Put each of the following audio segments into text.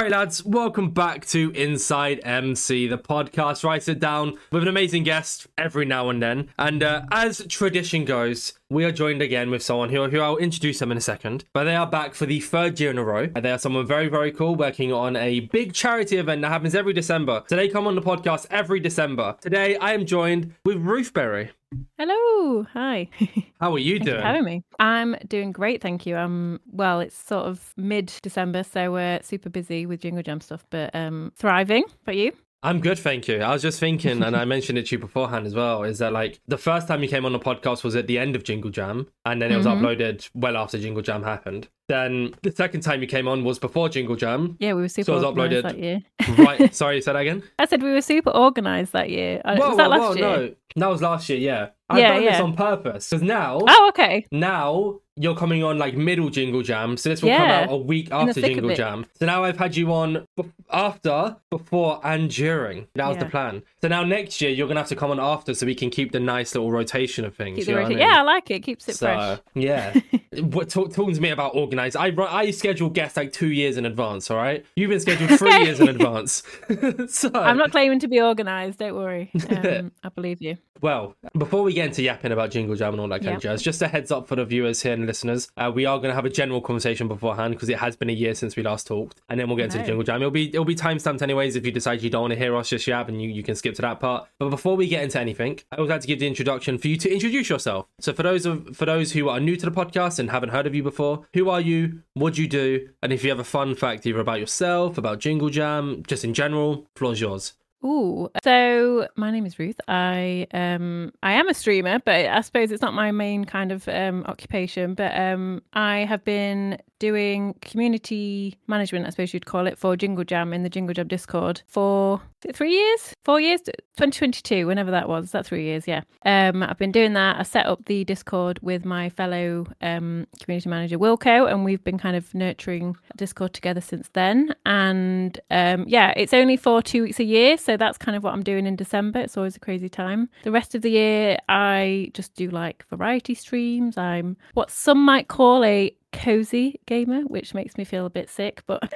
Alright lads, welcome back to Inside MC, the podcast where I sit down with an amazing guest every now and then. And as tradition goes, we are joined again with someone who I'll introduce them in a second. But they are back for the third year in a row. They are someone very, very cool, working on a big charity event that happens every December. So they come on the podcast every December. Today, I am joined with Ruth Berry. Hello, hi. How are you doing? Thanks for having me. I'm doing great, thank you. Well, it's sort of mid-December, so we're super busy with Jingle Jam stuff, but thriving. But you? I'm good, thank you. I was just thinking, and I mentioned it to you beforehand as well, is that like the first time you came on the podcast was at the end of Jingle Jam, and then it was uploaded well after Jingle Jam happened. Then the second time you came on was before Jingle Jam. Yeah, we were super organised that year. Right, sorry, say that again? I said we were super organised that year. Was that last year? No, that was last year, yeah. I've done this on purpose, because now... Oh, okay. Now you're coming on like middle Jingle Jam, so this will come out a week after Jingle Jam. So now I've had you on after, before, and during. That was the plan. So now next year you're gonna have to come on after, so we can keep the nice little rotation of things. Yeah, I like it. Keeps it fresh. Yeah. Talking to me about organised. I schedule guests like 2 years in advance. All right, you've been scheduled 3 years in advance. So I'm not claiming to be organised. Don't worry. I believe you. Well, before we get into yapping about Jingle Jam and all that kind of jazz, just a heads up for the viewers here and listeners. We are going to have a general conversation beforehand because it has been a year since we last talked, and then we'll get into the Jingle Jam. It'll be timestamped anyways if you decide you don't want to hear us just yap, and you can skip to that part. But before we get into anything, I always like to give the introduction for you to introduce yourself. So for those who are new to the podcast and haven't heard of you before, who are you? What do you do? And if you have a fun fact either about yourself, about Jingle Jam, just in general, floor's yours. Ooh, so my name is Ruth. I am a streamer, but I suppose it's not my main kind of occupation. But I have been doing community management, I suppose you'd call it, for Jingle Jam in the Jingle Jam Discord for 3 years? 4 years? 2022, whenever that was. That's 3 years, yeah. I've been doing that. I set up the Discord with my fellow community manager, Wilco, and we've been kind of nurturing Discord together since then. And it's only for 2 weeks a year, so that's kind of what I'm doing in December. It's always a crazy time. The rest of the year, I just do like variety streams. I'm what some might call a cozy gamer, which makes me feel a bit sick, but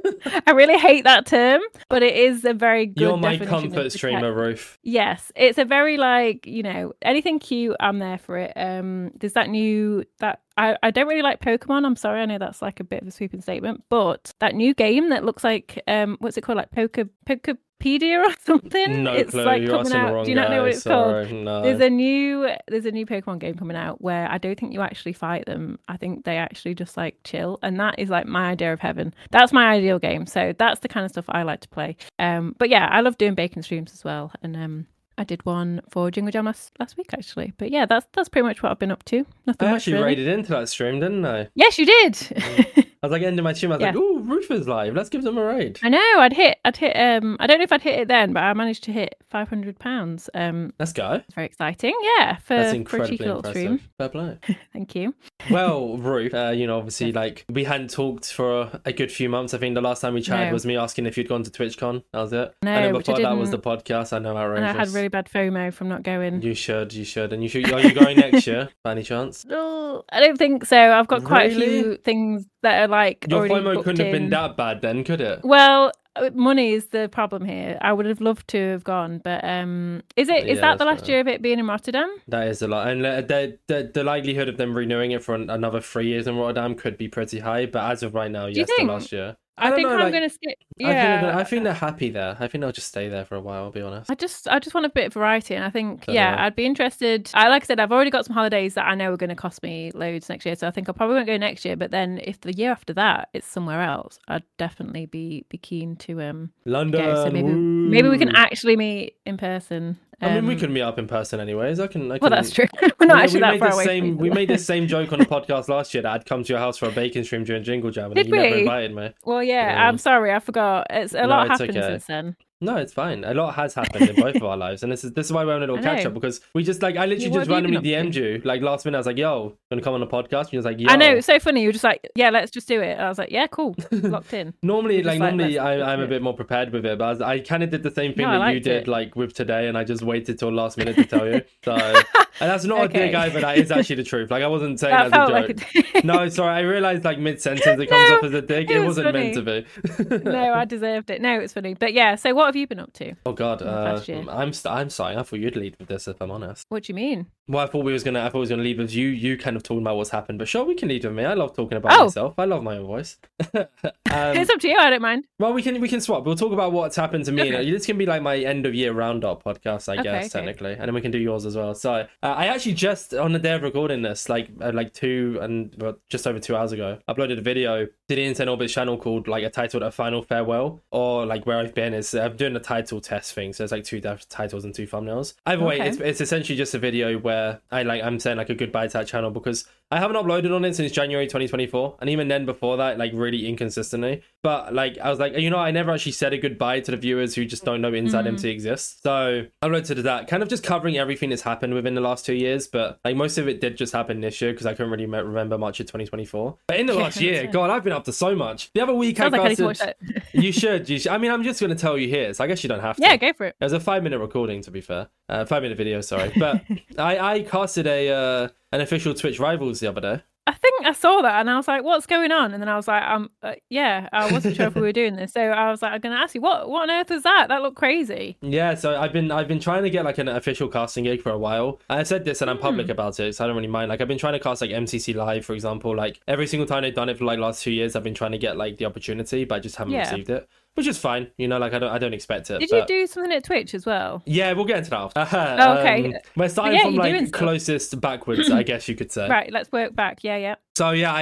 I really hate that term, but it is a very good You're my comfort streamer, Ruth. Yes, it's a very anything cute, I'm there for it. There's I don't really like Pokemon. I'm sorry, I know that's like a bit of a sweeping statement, but that new game that looks like what's it called, like Pokepedia or something? No it's clue. like You're coming out. Do you not know what it's called? No. There's a new Pokemon game coming out where I don't think you actually fight them. I think they actually just like chill, and that is like my idea of heaven. That's my ideal game. So that's the kind of stuff I like to play. But yeah, I love doing bacon streams as well, and I did one for Jingle Jam last week, actually. But yeah, that's pretty much what I've been up to. Nothing I much, actually really. raided into that stream, didn't I? Yes, you did. I was like, ending my stream, I was like, ooh, Ruth is live. Let's give them a raid. I know, I'd hit, I don't know if I'd hit it then, but I managed to hit £500. Let's go. It's very exciting, yeah, for a cheeky little stream. Fair play. Thank you. Well, Ruth, obviously, like, we hadn't talked for a good few months. I think the last time we chatted was me asking if you'd gone to TwitchCon. That was it. No, and then before that was the podcast. I know, outrageous. And I had really bad FOMO from not going. You should. And are you going next year, by any chance? No, I don't think so. I've got quite a few things that are like your already FOMO booked couldn't have in. been that bad then, could it? Well, money is the problem here. I would have loved to have gone, but is that the last year of it being in Rotterdam? That is a lot, and the likelihood of them renewing it for another 3 years in Rotterdam could be pretty high. But as of right now, yes, the last year. I think I'm going to skip. Yeah, I think they're happy there. I think they'll just stay there for a while. I'll be honest. I just want a bit of variety, and I think I'd be interested. Like I said, I've already got some holidays that I know are going to cost me loads next year, so I think I probably won't go next year. But then if the year after that it's somewhere else, I'd definitely be keen to London. Go. So maybe we can actually meet in person. I mean, we can meet up in person anyways. I can. Well, that's true. We're not actually that far away. We made the same joke on the podcast last year that I'd come to your house for a bacon stream during Jingle Jam, and you never invited me. Well, yeah, I'm sorry, I forgot. A lot happened since then. No, it's fine. A lot has happened in both of our lives, and this is why we're on a little catch up, because we just like I literally just randomly DM'd you like last minute. I was like, "Yo, gonna come on the podcast?" And you was like, "Yo." I know, it's so funny. You were just like, "Yeah, let's just do it." And I was like, "Yeah, cool, locked in." normally I'm a bit more prepared with it, but I kind of did the same thing that you did like with today, and I just waited till last minute to tell you. So, and that's not a dig either. That is actually the truth. Like I wasn't saying that as a joke. No, sorry. I realized like mid sentence it comes off as a dig. It wasn't meant to be. No, I deserved it. No, it's funny. But yeah, so what have you been up to? Oh God, I'm sorry. I thought you'd lead with this, if I'm honest. What do you mean? Well, I thought we was gonna lead with you kind of talking about what's happened. But sure, we can lead with me. I love talking about myself. I love my own voice. It's up to you. I don't mind. Well, we can swap. We'll talk about what's happened to me. Okay. This can be like my end of year roundup podcast, I guess, technically, and then we can do yours as well. So I actually just on the day of recording this, like just over 2 hours ago, uploaded a video to the Insane Orbits channel called like a titled "A Final Farewell," or like where I've been is I'm doing a title test thing. So it's like 2 titles and 2 thumbnails. Either way, it's essentially just a video where I'm saying like a goodbye to that channel, because I haven't uploaded on it since January 2024, and even then before that, like really inconsistently. But like I was like, I never actually said a goodbye to the viewers who just don't know Inside MC exists. So I uploaded that, kind of just covering everything that's happened within the last 2 years. But like most of it did just happen this year, because I couldn't really remember much of 2024. But in the last year, God, I've been up to so much. The other week I casted. You should. I mean, I'm just going to tell you here, so I guess you don't have to. Yeah, go for it. It was a 5-minute recording, to be fair. 5-minute video, sorry. But I casted an official Twitch Rivals the other day. I think I saw that and I was like, what's going on? And then I was like, I wasn't sure if we were doing this. So I was like, I'm going to ask you, what on earth was that? That looked crazy. Yeah, so I've been trying to get like an official casting gig for a while. I said this and I'm public about it, so I don't really mind. Like I've been trying to cast like MCC Live, for example. Like every single time they've done it for like last 2 years, I've been trying to get like the opportunity, but I just haven't received it. Which is fine, like I don't expect it. Did you do something at Twitch as well? Yeah, we'll get into that after. Okay. We're starting from like closest backwards, I guess you could say. Right, let's work back. Yeah. So yeah,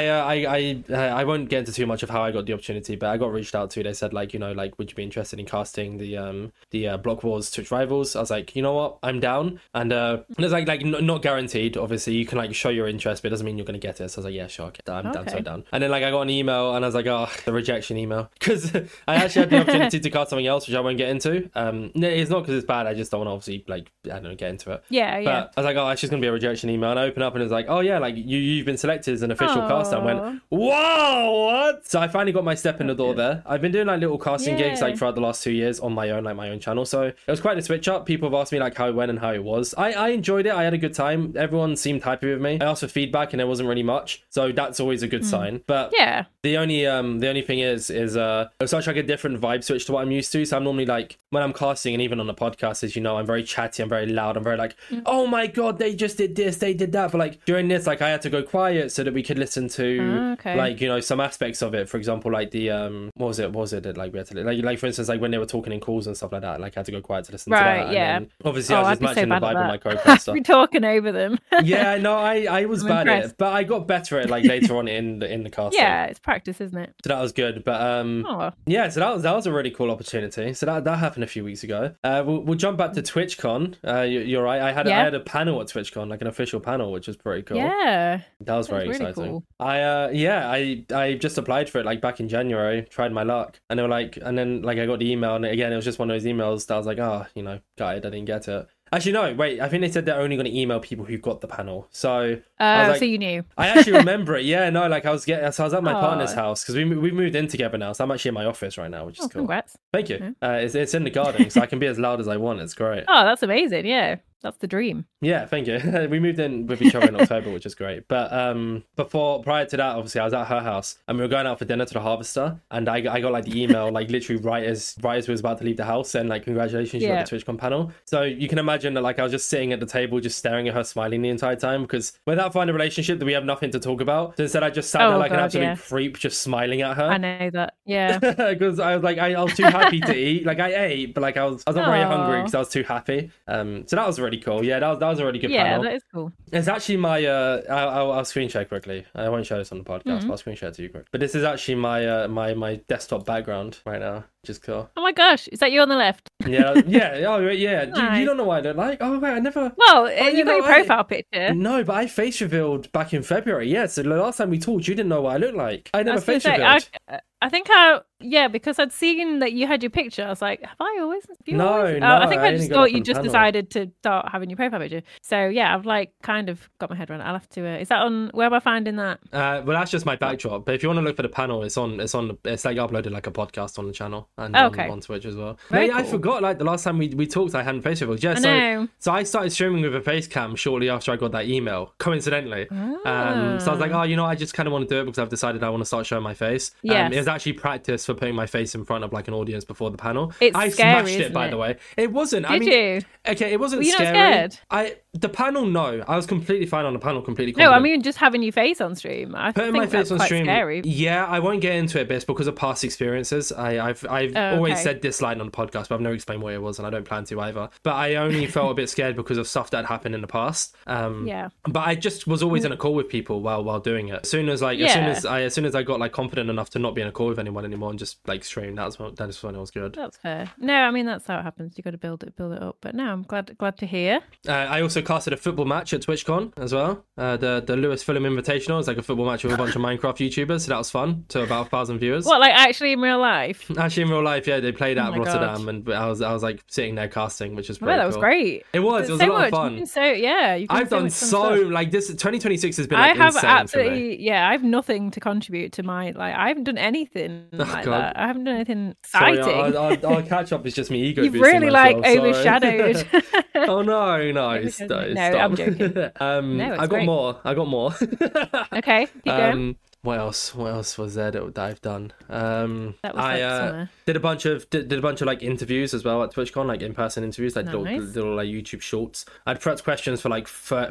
I won't get into too much of how I got the opportunity, but I got reached out to. They said like, like would you be interested in casting the Block Wars Twitch Rivals? I was like, you know what, I'm down. And it's like not guaranteed. Obviously, you can like show your interest, but it doesn't mean you're gonna get it. So I was like, yeah, sure, okay. I'm down, so down. And then like I got an email, and I was like, oh, the rejection email, because I actually had the opportunity to cast something else, which I won't get into. It's not because it's bad. I just don't want to obviously like get into it. Yeah. But I was like, oh, it's just gonna be a rejection email. And I opened up and it was like, oh yeah, like you've been selected as an official cast. I went, whoa, what? So I finally got my step in the door there. I've been doing like little casting gigs like throughout the last 2 years on my own channel. So it was quite a switch up. People have asked me like how it went and how it was. I enjoyed it. I had a good time. Everyone seemed happy with me. I asked for feedback and there wasn't really much. So that's always a good sign. But yeah, the only thing is it was such like a different vibe switch to what I'm used to. So I'm normally like, when I'm casting and even on the podcast, as you know, I'm very chatty, I'm very loud, I'm very like, oh my God, they just did this, they did that. But like during this, like I had to go quiet so that we could listen to like, some aspects of it. For example, like the what was it that like we had to like for instance, like when they were talking in calls and stuff like that, like I had to go quiet to listen to that. Yeah. And then, obviously I was just matching the vibe of my co-caster. Be talking over them. Yeah, no, I was bad at it, but I got better at like later on in the casting. Yeah, it's practice, isn't it? So that was good. But yeah, so that was a really cool opportunity. So that happened a few weeks ago. We'll jump back to TwitchCon. You're right. I had a panel at TwitchCon, like an official panel, which was pretty cool. Yeah, that was very really exciting. Cool. I just applied for it like back in January, tried my luck, and they were like, and then like I got the email, and again it was just one of those emails that I was like, gutted, I didn't get it. Actually, no, wait, I think they said they're only going to email people who got the panel. So I was like, so you knew. I actually remember it. Yeah, no, like I was at my partner's house because we moved in together now. So I'm actually in my office right now, which is cool. Congrats. Thank you. It's in the garden, so I can be as loud as I want. It's great. Oh, that's amazing. Yeah. That's the dream. Yeah, thank you. We moved in with each other in October, which is great. But prior to that, obviously, I was at her house and we were going out for dinner to the Harvester, and I got like the email like literally right as we was about to leave the house, and like congratulations, you got the TwitchCon panel. So you can imagine that like I was just sitting at the table, just staring at her, smiling the entire time, because without finding a relationship, that we have nothing to talk about. So instead, I just sat there like an absolute creep, just smiling at her. I know that. Yeah. Because I was like, I was too happy to eat. Like I ate, but like I was not very hungry because I was too happy. So that was really cool. Yeah, that was a really good panel. Yeah, that is cool. It's actually my I'll screen share quickly. I won't show this on the podcast, but I'll screen share to you quick. But this is actually my my desktop background right now, which is cool. Oh my gosh, is that you on the left? Yeah. Oh yeah. Nice. You don't know what I look like? Oh wait, I never. Well, you got your profile picture. No, but I face revealed back in February. Yeah, so the last time we talked, you didn't know what I looked like. I never face revealed. I think I Yeah, because I'd seen that you had your picture. I was like, have I always? No, I think I only just got thought it you from just panel. decided to start having your profile picture. So yeah, I've like kind of got my head around it. I'll have to. Is that on? Where am I finding that? Well, that's just my backdrop. But if you want to look for the panel, it's like uploaded like a podcast on the channel and on Twitch as well. Very I cool. forgot. Like the last time we talked, I hadn't face revealed. Yeah, I know. so I started streaming with a face cam shortly after I got that email, coincidentally. So I was like, I just kind of want to do it because I've decided I want to start showing my face. Yes. It was actually practice for putting my face in front of like an audience before the panel. It's scary, smashed it, by the way. It wasn't. Did you? Okay, it wasn't Were you scary. not scared? The panel, no. I was completely fine on the panel, completely No, confident. I mean just having your face on stream. I Putting think my face that's on quite stream, scary. yeah, I won't get into it, but it's because of past experiences. I've always okay. said this line on the podcast, but I've never explained what it was, and I don't plan to either. But I only felt a bit scared because of stuff that happened in the past. Yeah. But I just was always in a call with people while doing it. As soon as I got like confident enough to not be in a call with anyone anymore and just like stream, that's when it was good. That's fair. No, I mean that's how it happens. You got to build it up. But no, I'm glad to hear. I also casted a football match at TwitchCon as well. The Lewis Fulham Invitational. It's like a football match with a bunch of Minecraft YouTubers, so that was fun. To about 1,000 viewers. What, like actually in real life? Actually, in real life, yeah, they played at my Rotterdam, God. and I was like sitting there casting, which was I pretty bet that was cool. great. It was a lot of fun. I've done so like this. 2026 has been like I have insane absolutely for me. I have nothing to contribute to my I haven't done anything like God. that. I haven't done anything Sorry, exciting. our catch up is just me ego. You've boosting really myself, sorry. overshadowed. Oh no, No, stop. I'm joking. No, it's I got great. more. Okay, keep going. What else was there that I've done? That was like summer. did a bunch of like interviews as well at TwitchCon, like in-person interviews, like little Nice. like YouTube shorts. I'd prepped questions for like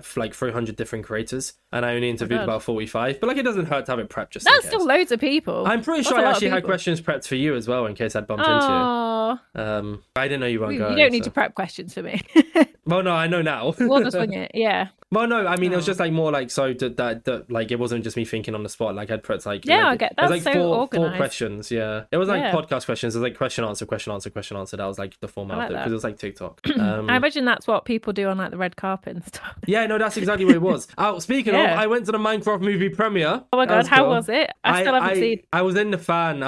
300 different creators, and I only interviewed God. about 45. But like, it doesn't hurt to have it prepped just in That's case. still loads of people. I'm pretty That's sure a I lot of actually had people. questions prepped for you as well in case I'd bumped into Oh, you. I didn't know you weren't you going. don't need so- to prep questions for me. Well, no, I know now. We'll just wing it. Yeah. Well, no, I mean, it was just like more like so that like it wasn't just me thinking on the spot. Like I'd put like Yeah, like, I get it was that's like so four organised. questions. Yeah, it was like Yeah. podcast questions. It was like question answer. That was like the format I of like it that. because it was like TikTok. I imagine that's what people do on like the red carpet and stuff. Yeah, no, that's exactly what it was. Oh, speaking of, Yeah. I went to the Minecraft movie premiere. Oh my That god, was how cool. was it? I still haven't seen. I was in the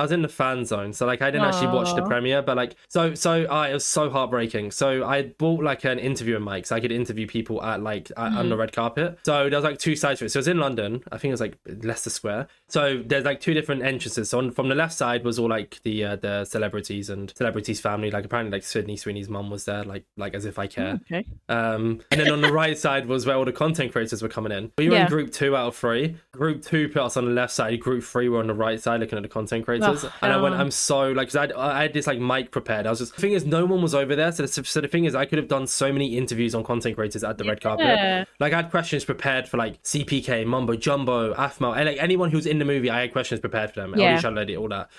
fan zone, so like I didn't actually watch the Aw. premiere, but like it was so heartbreaking. So I bought like an interviewing mic, so I could interview people at on the red carpet. So there was like two sides to it. So it was in London. I think it was like Leicester Square. So there's like two different entrances. So from the left side was all like the celebrities and celebrities family. Like apparently like Sydney Sweeney's mum was there, like as if I care. Okay. And then on the right side was where all the content creators were coming in. We were in Yeah. group 2 out of 3. Group 2 put us on the left side. Group 3 were on the right side looking at the content creators. Oh, and I went, God. I'm so like, 'cause I had this like mic prepared. I was just, the thing is, no one was over there. So the thing is, I could have done so many interviews on content creators at the red carpet. Yeah. Like I had questions prepared for like CPK, Mumbo, Jumbo, Afmal, and like anyone who's in the movie, I had questions prepared for them. Yeah. Elisha Lady, all that.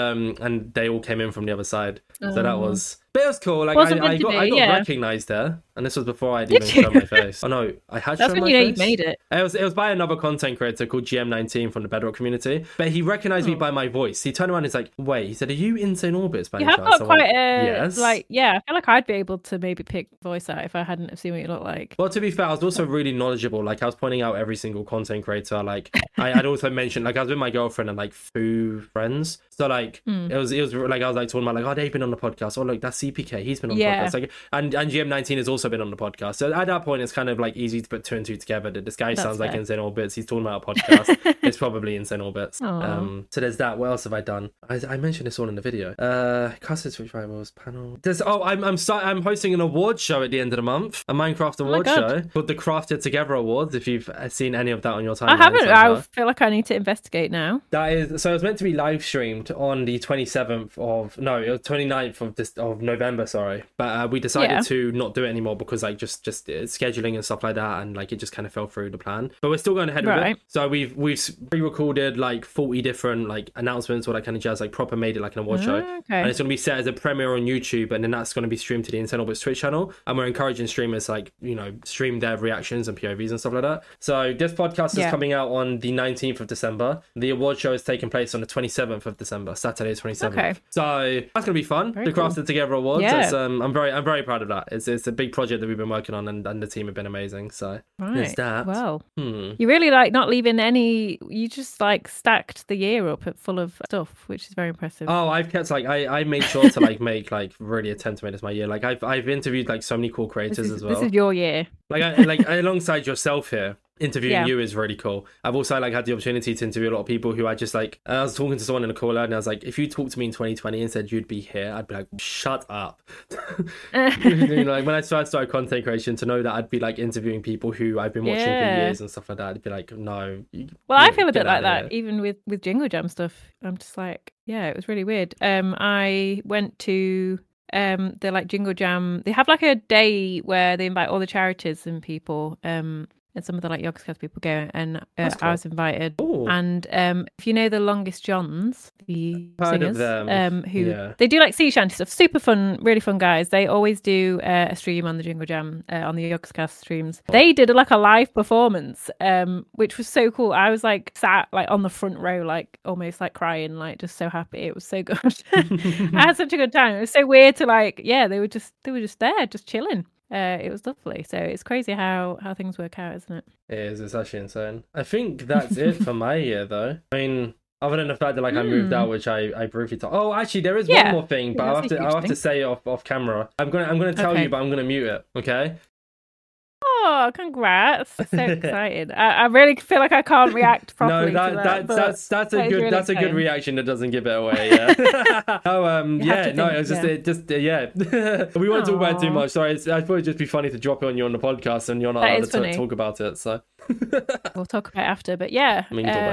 And they all came in from the other side. So that was. But it was cool. Like Wasn't I meant to got be, yeah. recognised there, and this was before I'd Did even you? shown my face. Oh no, I had That's shown when my you know face. you made it. It was by another content creator called GM19 from the Bedrock community, but he recognised me by my voice. He turned around and he's like, "Wait," he said, "Are you Insane Orbits by You any have chance?" got I went, quite a yes. like yeah. I feel like I'd be able to maybe pick voice out if I hadn't have seen what you look like. Well, to be fair, I was also really knowledgeable. Like I was pointing out every single content creator. Like I'd also mentioned, like I was with my girlfriend and like 2 friends. So like it was like I was like talking about like, oh, they've been on the podcast. Oh look, that's CPK. He's been on the Yeah. podcast. Like and GM19 has also been on the podcast. So at that point, it's kind of like easy to put 2 and 2 together. That this guy That's sounds like fair. Insane Orbits. He's talking about a podcast. It's probably Insane Orbits. Aw. So there's that. What else have I done? I mentioned this all in the video. Custard Switch Rivals panel. I'm hosting an award show at the end of the month. A Minecraft award God. show called the Crafted Together Awards. If you've seen any of that on your timeline, I haven't. somehow. I feel like I need to investigate now. That is so. It was meant to be live streamed on the 27th of no, it was 29th of November. Sorry, but we decided Yeah. to not do it anymore because like just scheduling and stuff like that, and like it just kind of fell through the plan. But we're still going ahead with Right. it. So we've pre-recorded like 40 different like announcements, all that kind of jazz. Like proper made it like an award show, and Okay. it's going to be set as a premiere on YouTube, and then that's going to be streamed to the Insane Orbits Twitch channel. And we're encouraging streamers to, like, you know, stream their reactions and POVs and stuff like that. So this podcast is Yeah. coming out on the 19th of December. The award show is taking place on the 27th of December, Saturday 27th. Okay. So that's going to be fun. Very The cool. Crafted Together awards. Yeah. I'm very proud of that. It's a big project that we've been working on, and the team have been amazing. So there's that. Well, you really like not leaving any. You just like stacked the year up full of stuff, which is very impressive. Oh, I've kept like I made sure to like make like really attempt to make this my year. Like I've interviewed like so many cool creators as well. This is your year. Like alongside yourself here. Interviewing you is really cool. I've also like had the opportunity to interview a lot of people who I just like. I was talking to someone in a call and I was like, if you talked to me in 2020 and said you'd be here, I'd be like, shut up. You know, like when I started content creation, to know that I'd be like interviewing people who I've been watching for years and stuff like that, I'd be like, no. I feel a bit like that even with Jingle Jam stuff. I'm just like, yeah, it was really weird. I went to the like Jingle Jam. They have like a day where they invite all the charities and people. And some of the like Yogscast people go, and cool. I was invited. Ooh. And if you know the Longest Johns, the singers, who they do like sea shanty stuff, super fun, really fun guys. They always do a stream on the Jingle Jam on the Yogscast streams. They did like a live performance, which was so cool. I was like sat like on the front row, like almost like crying, like just so happy. It was so good. I had such a good time. It was so weird to like, they were just there, just chilling. It was lovely. So it's crazy how things work out, isn't it? It is. It's actually insane. I think that's it for my year, though. I mean, other than the fact that like I moved out, which I briefly talked. Oh, actually, there is one more thing, but I'll have to say off camera. I'm gonna tell you, but I'm gonna mute it. Okay. Oh, congrats! So excited. I really feel like I can't react properly. No, that's a good reaction that doesn't give it away. Yeah. We won't talk about it too much. Sorry, I thought it'd just be funny to drop it on you on the podcast, and you're not allowed to talk about it. So we'll talk about it after. But yeah,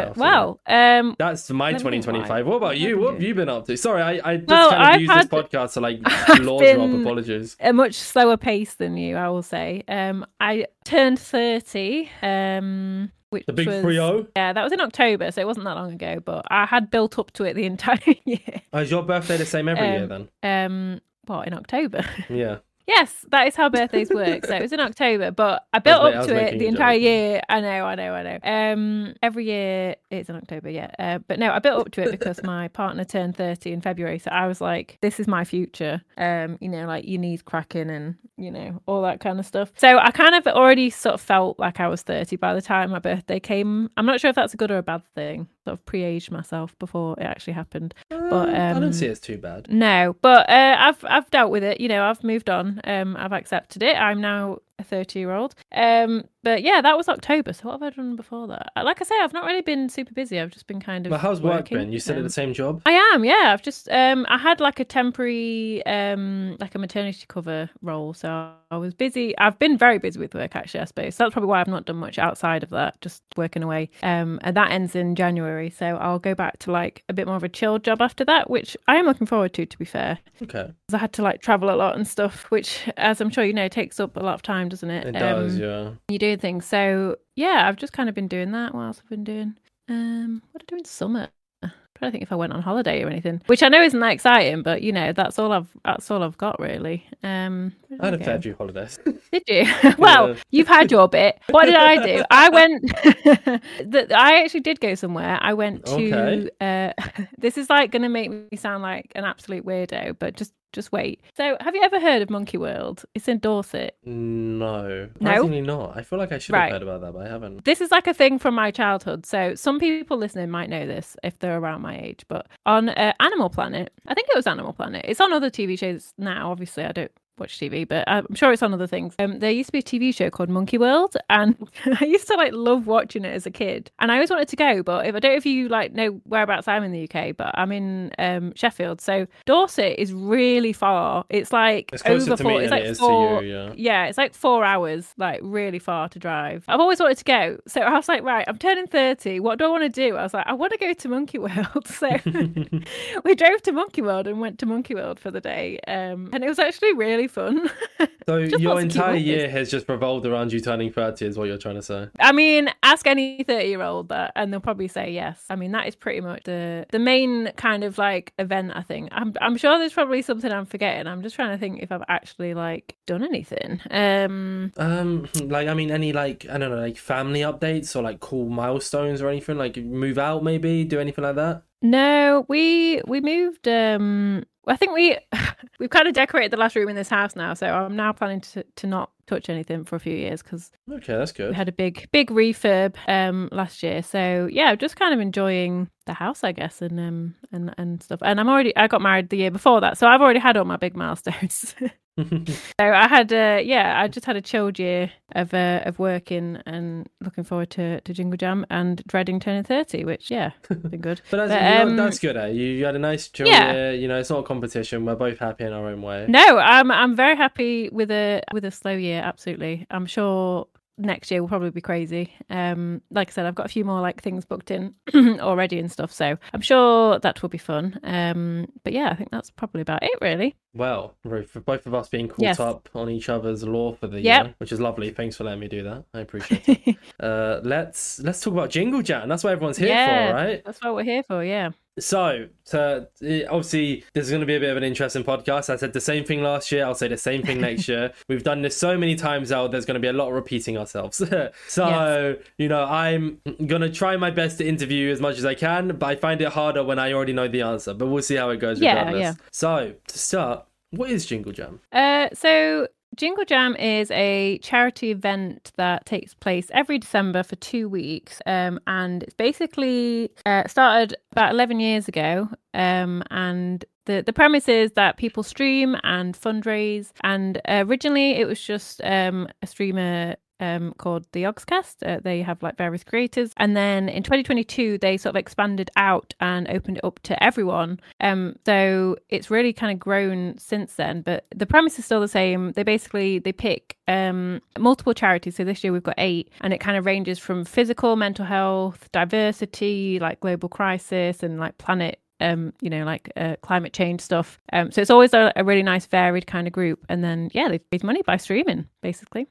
that's my 2025. What about you? What have you been up to? Sorry, I just kind of used this podcast to like laws drop. Apologies. A much slower pace than you, I will say. I turned 30. Which the big was, 3-0? Yeah, that was in October, so it wasn't that long ago, but I had built up to it the entire year. Is your birthday the same every year then? What, in October? Yeah. Yes, that is how birthdays work. So it was in October, but I built up to it the entire year. I know. Every year it's in October, yeah. But no, I built up to it because my partner turned 30 in February. So I was like, this is my future. Like your knees cracking and, all that kind of stuff. So I kind of already sort of felt like I was 30 by the time my birthday came. I'm not sure if that's a good or a bad thing. Sort of pre-aged myself before it actually happened. But I don't see it as too bad. No, but I've dealt with it. I've moved on. I've accepted it. I'm now a 30-year-old. But yeah, that was October. So what have I done before that? Like I say, I've not really been super busy. I've just been kind of. But how's work been? You still at the same job? I am. Yeah, I've just I had like a temporary like a maternity cover role, so I was busy. I've been very busy with work actually. I suppose so that's probably why I've not done much outside of that. Just working away. And that ends in January, so I'll go back to like a bit more of a chill job after that, which I am looking forward to be fair. Okay. Because I had to like travel a lot and stuff, which, as I'm sure you know, takes up a lot of time, doesn't it? It does, yeah. You do things. So yeah, I've just kind of been doing that. What else have I been doing? What did I do in summer? I'm trying to think if I went on holiday or anything, which I know isn't that exciting, but that's all I've got really. I had a fair few holidays. Did you? Well, you've had your bit. What did I do? I went. I actually did go somewhere. I went to. Okay. This is like going to make me sound like an absolute weirdo, but just wait. So, have you ever heard of Monkey World? It's in Dorset. No, surprisingly not. I feel like I should have heard about that, but I haven't. This is like a thing from my childhood. So, some people listening might know this if they're around my age. But on Animal Planet, I think it was Animal Planet. It's on other TV shows now. Obviously, I don't watch TV, but I'm sure it's on other things. There used to be a TV show called Monkey World, and I used to like love watching it as a kid. And I always wanted to go, but I don't know if you like know whereabouts I'm in the UK, but I'm in Sheffield, so Dorset is really far. It's like it's closer to me than it is to you. Yeah, it's like 4 hours, like really far to drive. I've always wanted to go, so I was like, right, I'm turning 30. What do I want to do? I was like, I want to go to Monkey World. So we drove to Monkey World and went to Monkey World for the day, and it was actually really fun. So your entire year has just revolved around you turning 30 is what you're trying to say? I mean, ask any 30-year-old that and they'll probably say yes. I mean, that is pretty much the main kind of like event, I think. I'm sure there's probably something I'm forgetting. I'm just trying to think if I've actually like done anything. Like, I mean, any like, I don't know, like family updates or like cool milestones or anything? Like move out maybe? Do anything like that? No, we moved. I think we've kind of decorated the last room in this house now, so I'm now planning to not touch anything for a few years because Okay, that's good. we had a big refurb last year. So yeah, just kind of enjoying the house, I guess, and stuff. And I got married the year before that, so I've already had all my big milestones. So I had I just had a chilled year of working and looking forward to Jingle Jam and dreading turning 30, which been good. But that's good. You had a nice chill year. You know, it's not a competition. We're both happy in our own way. No, I'm very happy with a slow year. Absolutely, I'm sure next year will probably be crazy. Like I said, I've got a few more like things booked in already and stuff, so I'm sure that will be fun. But yeah, I think that's probably about it, really. Well, Ruth, for both of us being caught up on each other's lore for the year, which is lovely. Thanks for letting me do that. I appreciate it. Let's talk about Jingle Jam. That's what everyone's here for, right? That's what we're here for, yeah. So, obviously, this is going to be a bit of an interesting podcast. I said the same thing last year. I'll say the same thing next year. We've done this so many times now, there's going to be a lot of repeating ourselves. You know, I'm going to try my best to interview as much as I can, but I find it harder when I already know the answer. But we'll see how it goes regardless. Yeah. So, to start, what is Jingle Jam? So Jingle Jam is a charity event that takes place every December for 2 weeks, and it's basically started about 11 years ago, and the premise is that people stream and fundraise, and originally it was just a streamer called the Yogscast. They have like various creators, and then in 2022 they sort of expanded out and opened it up to everyone. So it's really kind of grown since then, but the premise is still the same. They pick multiple charities. So this year we've got 8, and it kind of ranges from physical, mental health, diversity, like global crisis, and like planet climate change stuff. So it's always a really nice varied kind of group, and then they raise money by streaming basically.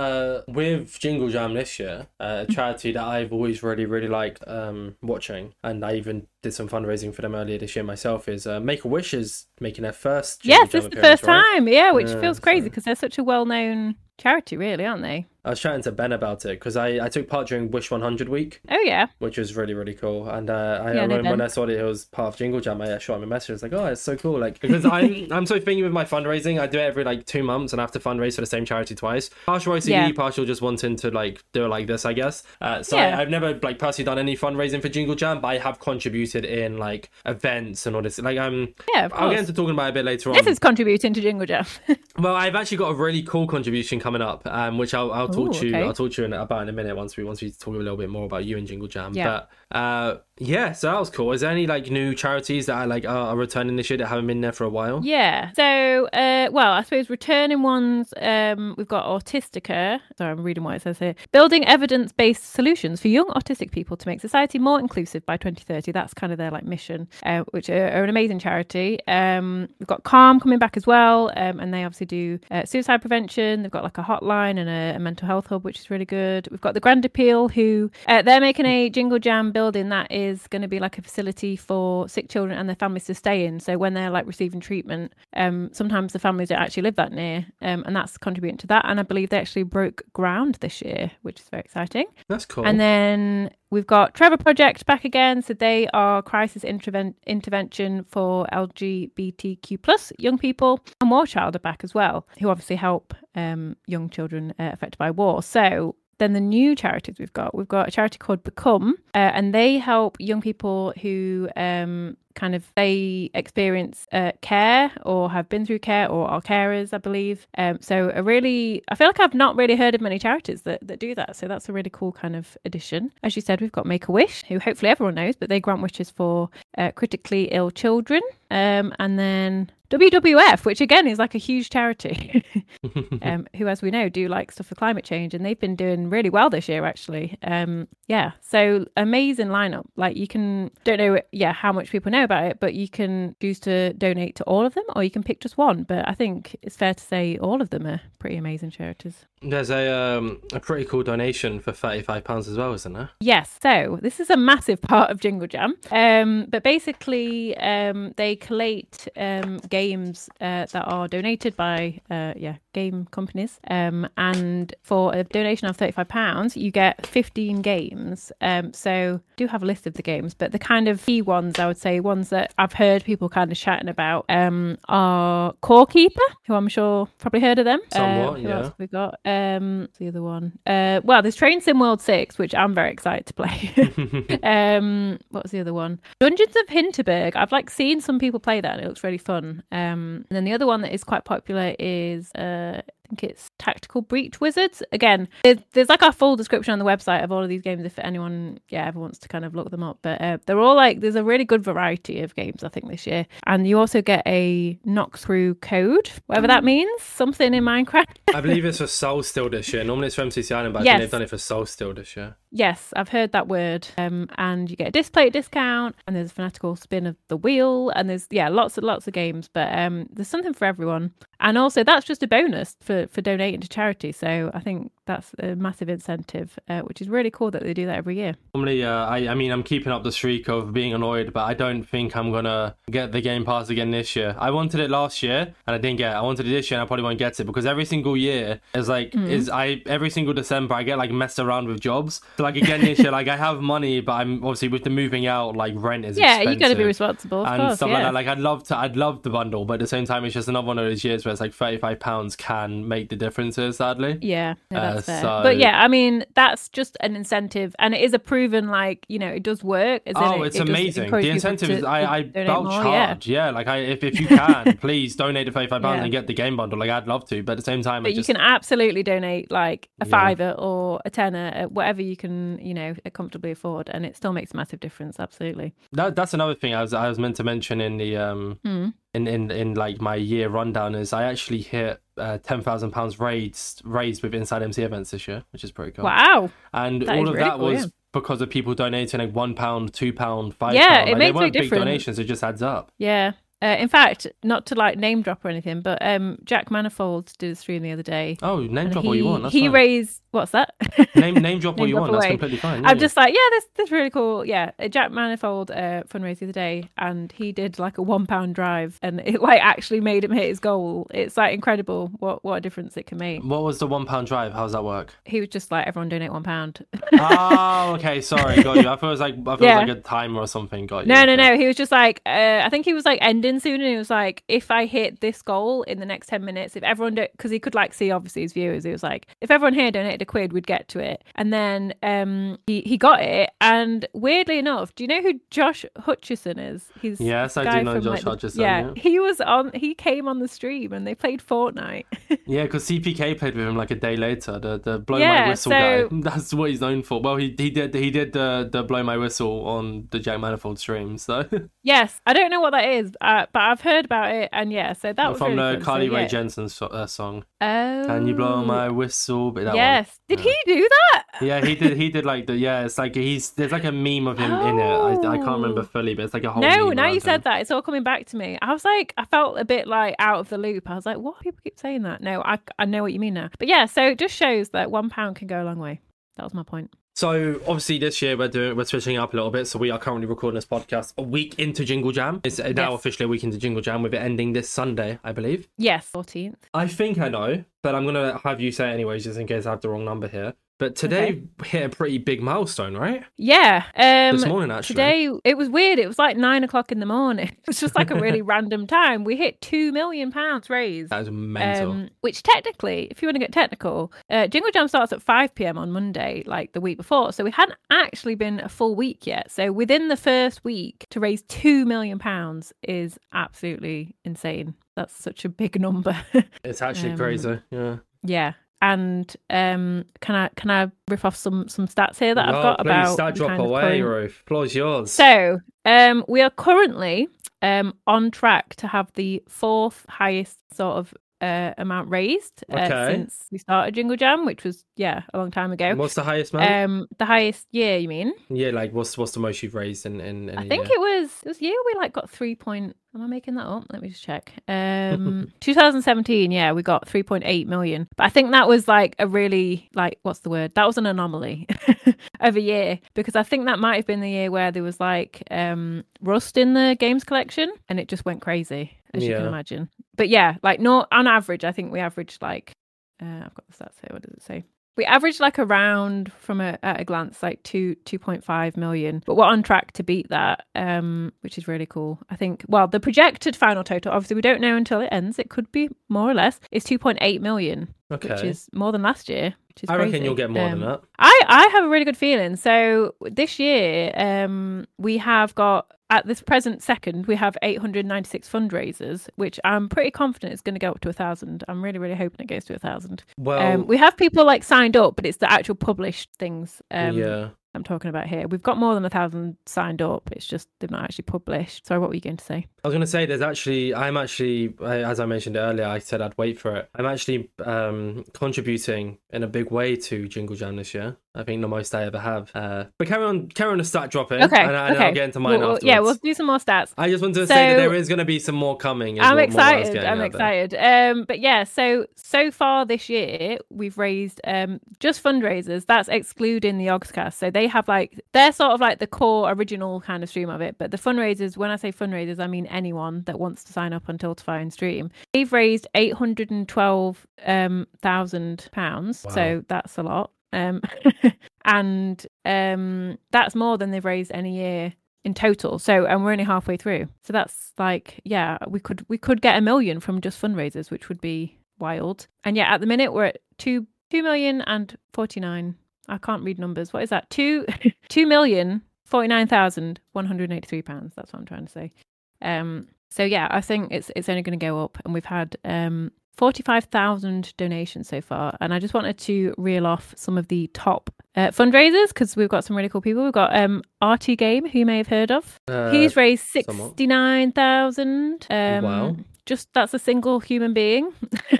With Jingle Jam this year, a charity that I've always really, really liked watching, and I even did some fundraising for them earlier this year myself, is Make-A-Wish is making their first Jingle Jam this is the first time, which feels crazy because they're such a well-known charity, really, aren't they? I was chatting to Ben about it because I took part during Wish 100 week. Oh, yeah. Which was really, really cool. And when I saw that it was part of Jingle Jam, I shot him a message. I was like, oh, it's so cool. Like, because I'm so thinking with my fundraising, I do it every like 2 months and I have to fundraise for the same charity twice. Partial OCD, partial just wanting to like do it like this, I guess. I've never like personally done any fundraising for Jingle Jam, but I have contributed in like events and all this. Like, I'll get into talking about it a bit later on. This is contributing to Jingle Jam. Well, I've actually got a really cool contribution coming up, which I'll talk to you about in a minute once we talk a little bit more about you and Jingle Jam. Yeah. But so that was cool. Is there any like new charities that are returning this year that haven't been there for a while? Yeah. So I suppose returning ones, we've got Autistica. Sorry, I'm reading what it says here. Building evidence-based solutions for young autistic people to make society more inclusive by 2030. That's kind of their like mission, which are an amazing charity. We've got Calm coming back as well, and they obviously do suicide prevention. They've got like a hotline and a mental health hub, which is really good. We've got the Grand Appeal, who they're making a Jingle Jam building that is going to be like a facility for sick children and their families to stay in. So when they're like receiving treatment, sometimes the families don't actually live that near, and that's contributing to that. And I believe they actually broke ground this year, which is very exciting. That's cool. And then we've got Trevor Project back again. So they are crisis intervention for LGBTQ+ young people, and War Child are back as well, who obviously help young children affected by war. So then the new charities we've got a charity called Become, and they help young people who they experience care or have been through care or are carers, I believe. So I feel like I've not really heard of many charities that do that. So that's a really cool kind of addition. As you said, we've got Make-A-Wish, who hopefully everyone knows, but they grant wishes for critically ill children. And then WWF, which again is like a huge charity, who, as we know, do like stuff for climate change, and they've been doing really well this year, actually. So amazing lineup. Like, you don't know how much people know about it, but you can choose to donate to all of them, or you can pick just one. But I think it's fair to say all of them are pretty amazing charities. There's a pretty cool donation for £35 as well, isn't there? Yes. So this is a massive part of Jingle Jam. But basically, they collate games that are donated by game companies. And for a donation of £35, you get 15 games. So I do have a list of the games, but the kind of key ones, I would say, ones that I've heard people kind of chatting about are Core Keeper, who I'm sure probably heard of them. Somewhat, who yeah. else have we got? The other one. Well, there's Train Sim World 6, which I'm very excited to play. What was the other one? Dungeons of Hinterberg. I've seen some people play that, and it looks really fun. And then the other one that is quite popular is I think it's Tactical Breach Wizards. Again, there's a full description on the website of all of these games if anyone ever wants to kind of look them up. But they're all there's a really good variety of games, I think, this year. And you also get a knock-through code, whatever that means, something in Minecraft. I believe it's for Soul Still this year. Normally it's for MCC Island, but I think they've done it for Soul Still this year. Yes, I've heard that word. And you get a display discount, and there's a fanatical spin of the wheel, and there's lots of games. But there's something for everyone. And also that's just a bonus for donating to charity. So I think that's a massive incentive, which is really cool that they do that every year. Normally, I mean, I'm keeping up the streak of being annoyed, but I don't think I'm gonna get the Game Pass again this year. I wanted it last year, and I didn't get it. I wanted it this year, and I probably won't get it because every single year is every single December I get messed around with jobs. So again this year, I have money, but I'm obviously with the moving out, rent is expensive. You got to be responsible, of course, stuff like that. I'd love the bundle, but at the same time, it's just another one of those years where it's £35 can make the differences. Sadly, yeah, no, that's fair. But yeah, I mean, that's just an incentive, and it is a proven it does work. It's amazing. The incentive is I bulk charge. Yeah, if you can, please donate the £35 and get the game bundle. I'd love to, but at the same time, you can absolutely donate a £5 or a tenner, whatever you can comfortably afford, and it still makes a massive difference. Absolutely. That's another thing I was meant to mention in the in my year rundown is I actually hit £10,000 raised with Inside MC events this year, which is pretty cool. Wow. And all of that was because of people donating £1, £2, £5. Yeah, it makes they weren't a big donations, it just adds up. Yeah. In fact, not to name drop or anything, but Jack Manifold did a stream the other day. Oh, name drop what you want. That's he fine. raised what's that? Name drop what you want. That's completely fine. Yeah, I'm just that's really cool. Yeah, Jack Manifold fundraised the other day, and he did a £1 drive, and it actually made him hit his goal. It's incredible what a difference it can make. What was the £1 drive? How does that work? He was just everyone donate £1. Oh, okay, sorry, got you. I thought it was like a timer or something. Got you. No. He was just I think he was ending soon, and he was if I hit this goal in the next 10 minutes, if everyone because he could see obviously his viewers, he was if everyone here donated £1, we'd get to it. And then he got it, and weirdly enough, do you know who Josh Hutchison is? Yes, I do know Josh Hutchison. Yeah, he came on the stream and they played Fortnite. Yeah, because CPK played with him a day later, the blow my whistle guy. That's what he's known for. Well, he did the blow my whistle on the Jack Manifold stream. So yes, I don't know what that is, but I've heard about it, and so that was from really the fun. Carly Rae Jepsen song. Oh, can you blow my whistle? But yes, did he do that? Yeah, he did. He did it's there's a meme of him in it. I can't remember fully, but it's a whole. No, meme now you him. said that, it's all coming back to me. I was I felt a bit out of the loop. I was what? People keep saying that. No, I know what you mean now. But yeah, so it just shows that £1 can go a long way. That was my point. So obviously this year we're switching up a little bit. So we are currently recording this podcast a week into Jingle Jam. It's now officially a week into Jingle Jam, with it ending this Sunday, I believe. Yes, 14th. I think I know, but I'm gonna have you say it anyways, just in case I have the wrong number here. But today hit a pretty big milestone, right? Yeah. This morning, actually. Today, it was weird. It was 9 o'clock in the morning. It was just a really random time. We hit £2 million raised. That is mental. Which technically, if you want to get technical, Jingle Jam starts at 5 p.m. on Monday, the week before. So we hadn't actually been a full week yet. So within the first week, to raise £2 million is absolutely insane. That's such a big number. It's actually crazy. Yeah. Yeah. And can I riff off some stats here that I've got about start drop away, Ruth. Floor's yours. So we are currently on track to have the fourth highest sort of amount raised Okay. since we started Jingle Jam, which was a long time ago. What's the highest amount? The highest year, you mean? Yeah, like what's the most you've raised in I a think year? it was a year we like got 3 point. Am I making that up? Let me just check. 2017, yeah, we got 3.8 million. But I think that was like a really, like, what's the word? That was an anomaly of a year, because I think that might have been the year where there was like Rust in the games collection and it just went crazy, as you can imagine. But yeah, like no, on average, I think we averaged like, I've got the stats here. What does it say? We averaged like around, at a glance, like 2.5 million, but we're on track to beat that, which is really cool. I think, well, the projected final total, obviously we don't know until it ends, it could be more or less, is 2.8 million, which is more than last year, which is I crazy. reckon you'll get more than that. I have a really good feeling. So this year, we have got, at this present second, we have 896 fundraisers, which I'm pretty confident is going to go up to 1,000. I'm really, really hoping it goes to 1,000. Well, we have people like signed up, but it's the actual published things. yeah. I'm talking about here. We've got more than 1,000 signed up. It's just they've not actually published. Sorry, what were you going to say? I was going to say I'm actually, as I mentioned earlier, I said I'd wait for it. I'm actually contributing in a big way to Jingle Jam this year. I think the most I ever have. But carry on to start dropping. Okay. And I'll get into mine afterwards. Yeah, we'll do some more stats. I just wanted to say that there is going to be some more coming. I'm excited. But yeah, so far this year, we've raised just fundraisers. That's excluding the Ogscast. So they have they're sort of like the core original kind of stream of it. But the fundraisers, when I say fundraisers, I mean anyone that wants to sign up on Tiltify and stream. They've raised £812,000. Wow. So that's a lot. And that's more than they've raised any year in total. So, and we're only halfway through. So that's like, yeah, we could get 1 million from just fundraisers, which would be wild. And yeah, at the minute we're at 2,049,000. I can't read numbers. What is that? 2,049,183 pounds. That's what I'm trying to say. So yeah, I think it's only going to go up, and we've had 45,000 donations so far. And I just wanted to reel off some of the top fundraisers, because we've got some really cool people. We've got RT Game, who you may have heard of. He's raised 69,000. Wow. Just that's a single human being.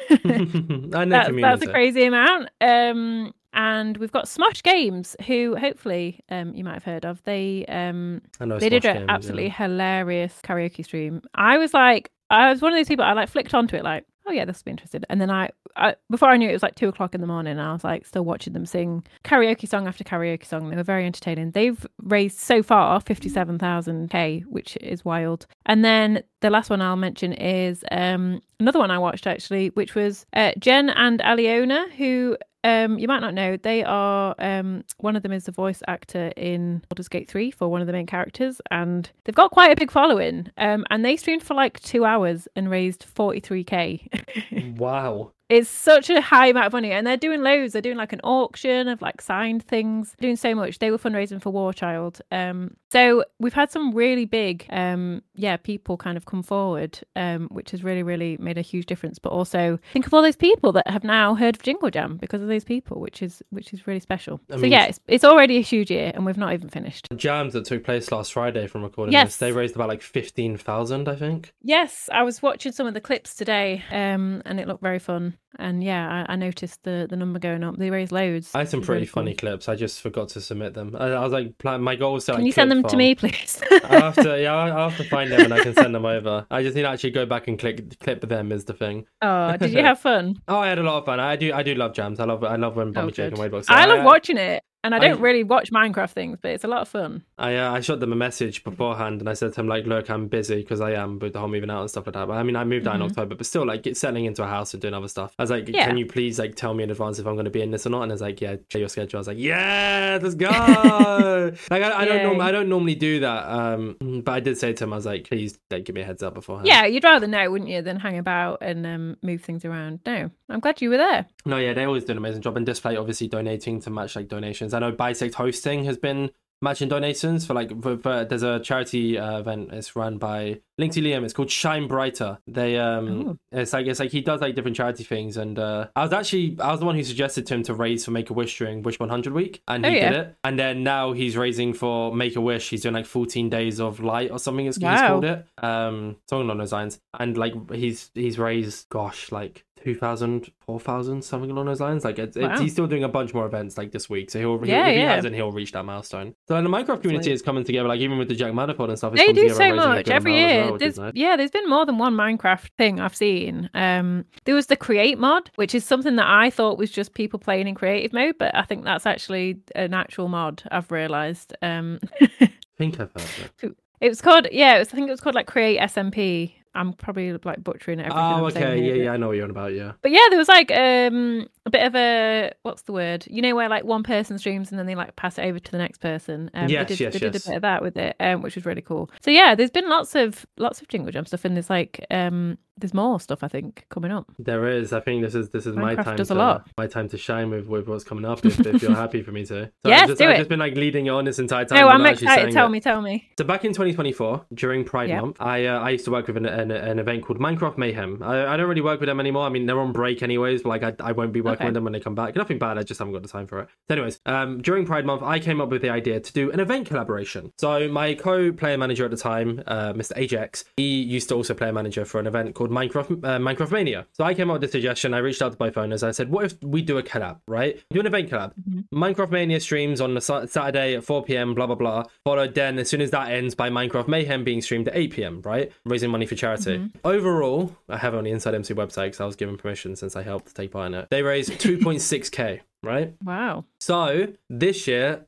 That's a crazy amount. And we've got Smosh Games, who hopefully you might have heard of. They did an absolutely hilarious karaoke stream. I was one of those people, I flicked onto it like, oh yeah, this will be interesting. And then I before I knew it was like 2:00 in the morning, and I was like still watching them sing karaoke song after karaoke song. They were very entertaining. They've raised so far 57,000 which is wild. And then the last one I'll mention is another one I watched actually, which was Jen and Aliona, who you might not know. They are one of them is the voice actor in Baldur's Gate 3 for one of the main characters, and they've got quite a big following. And they streamed for like 2 hours and raised 43,000. Wow. It's such a high amount of money, and they're doing loads. They're doing like an auction of like signed things, doing so much. They were fundraising for War Child. So we've had some really big people kind of come forward, which has really, really made a huge difference. But also think of all those people that have now heard of Jingle Jam because of those people, which is really special. It's already a huge year, and we've not even finished. The jams that took place last Friday from recording this, they raised about like 15,000, I think. Yes, I was watching some of the clips today, and it looked very fun. And yeah, I noticed the number going up. They raised loads. I had some pretty funny clips. I just forgot to submit them. I was like, my goal was to Can you send them to me, please? I'll have to find them and I can send them over. I just need to actually go back and clip them is the thing. Oh, did you have fun? Oh, I had a lot of fun. I do love jams. I love when Bummy Jake and Wade Box. I love watching it. And I don't really watch Minecraft things, but it's a lot of fun. I shot them a message beforehand, and I said to them, like, look, I'm busy because I am with the whole moving out and stuff like that. But I mean, I moved out in October, but still, like, settling into a house and doing other stuff. I was like, can you please, like, tell me in advance if I'm going to be in this or not? And it's like, yeah, check your schedule. I was like, yeah, let's go. I don't normally do that. But I did say to him, I was like, please, like, give me a heads up beforehand. Yeah, you'd rather know, wouldn't you, than hang about and move things around. No, I'm glad you were there. No, yeah, they always do an amazing job. And Display obviously donating to match like donations. I know Bisect Hosting has been matching donations for there's a charity event. It's run by Linksy Liam. It's called Shine Brighter. They it's like he does like different charity things. And I was the one who suggested to him to raise for Make-A-Wish during Wish 100 week, and he did it. And then now he's raising for Make-A-Wish. He's doing like 14 days of light or something. He's called it. Something along those lines. And like he's raised, gosh, like 2,000, 4,000, something along those lines. Like Wow. he's still doing a bunch more events like this week. So if he hasn't, he'll reach that milestone. So the Minecraft community is coming together, like even with the Jack Manifold and stuff. They do so much every year. There's been more than one Minecraft thing I've seen. There was the Create mod, which is something that I thought was just people playing in creative mode, but I think that's actually an actual mod, I've realised. I think I've heard it. It was called, I think it was called like Create SMP. I'm probably like butchering everything. Oh, okay. Yeah, I know what you're on about, yeah. But yeah, there was like a bit of a, what's the word? You know, where like one person streams and then they like pass it over to the next person. They did a bit of that with it, which was really cool. So yeah, there's been lots of Jingle Jam stuff, and there's like there's more stuff I think coming up. There is. I think this is my time. Does a lot. My time to shine with what's coming up. If you're happy for me to. So yes, I've just been like leading on this entire time. No, I'm excited. Tell me. So back in 2024, during Pride Month, I used to work with an event called Minecraft Mayhem. I don't really work with them anymore. I mean, they're on break anyways, but like I won't be working with them when they come back. Nothing bad. I just haven't got the time for it. So anyways, during Pride Month, I came up with the idea to do an event collaboration. So my co-player manager at the time, Mr. Ajax, he used to also player manager for an event called Minecraft Mania. So I came up with this suggestion. I reached out to both owners. I said, what if we do a collab, right? Do an event collab. Mm-hmm. Minecraft Mania streams on the Saturday at 4 p.m, blah, blah, blah. Followed then, as soon as that ends, by Minecraft Mayhem being streamed at 8 p.m, right? Raising money for charity. Mm-hmm. Overall, I have on the Inside MC website because I was given permission since I helped take part in it. They raised 2.6k. Right? Wow. So this year,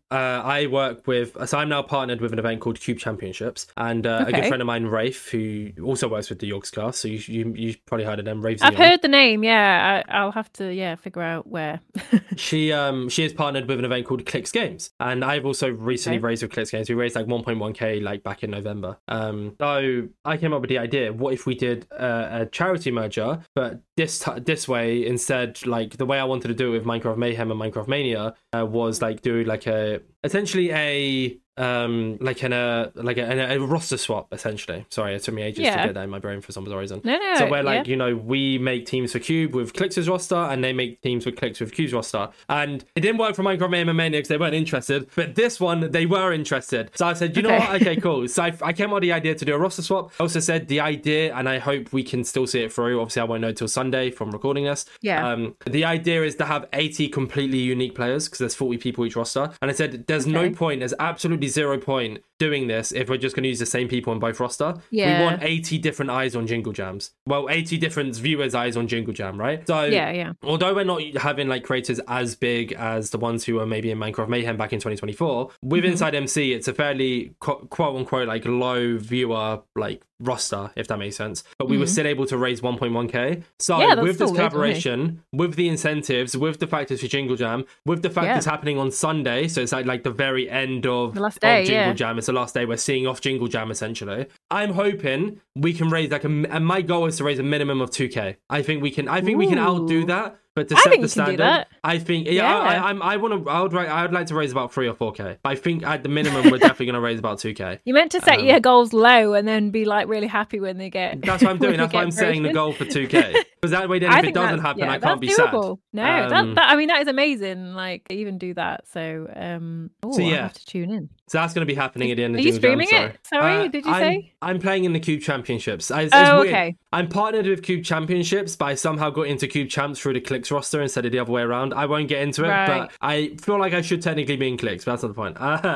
I'm now partnered with an event called Cube Championships, and a good friend of mine, Rafe, who also works with the Yorks class. So you probably heard of them. Rave's I've heard the name. Yeah, I'll have to figure out where. She is partnered with an event called Clicks Games, and I've also recently raised with Clicks Games. We raised like 1.1k like back in November. So I came up with the idea: what if we did a charity merger, but this way instead, like the way I wanted to do it with Minecraft Mayhem and Minecraft Mania was like do like essentially a roster swap, essentially. Sorry, it took me ages to get that in my brain for some reason. No. So where like we make teams for Cube with Clix' roster, and they make teams with Clix with Cube's roster. And it didn't work for Minecraft Mayhem and Mania because they weren't interested. But this one, they were interested. So I said, you know what? Okay, cool. So I came up with the idea to do a roster swap. I also said the idea, and I hope we can still see it through. Obviously, I won't know till Sunday from recording this. Yeah. The idea is to have 80 completely unique players because there's 40 people each roster. And I said, there's no point. There's absolutely 0 point doing this if we're just going to use the same people on both roster. Yeah. We want 80 different eyes on Jingle Jams. Well, 80 different viewers' eyes on Jingle Jam, right? So although we're not having like creators as big as the ones who were maybe in Minecraft Mayhem back in 2024, with Inside MC, it's a fairly quote unquote like low viewer like roster, if that makes sense. But we were still able to raise 1.1k. So with this collaboration, with the incentives, with the fact it's for Jingle Jam, with the fact it's happening on Sunday, so it's like the very end of, the last day, of Jingle Jam. It's the last day we're seeing off Jingle Jam essentially. I'm hoping we can raise like and my goal is to raise a minimum of 2k. I think we can outdo that. But to set the standard, I think I would like to raise about 3 or 4k. But I think at the minimum we're definitely going to raise about 2k. You meant to set your goals low and then be like really happy when they get. That's what I'm doing. That's why I'm setting the goal for 2k. Because that way, then if it doesn't happen, I can't be sad. No, that is amazing. Like even do that. So I have to tune in. So that's going to be happening at the end of Jingle Jam. Are you streaming it? Sorry, did you say? I'm playing in the Cube Championships. It's weird. Okay. I'm partnered with Cube Championships, but I somehow got into Cube Champs through the Clicks roster instead of the other way around. I won't get into it, but I feel like I should technically be in Clicks, but that's not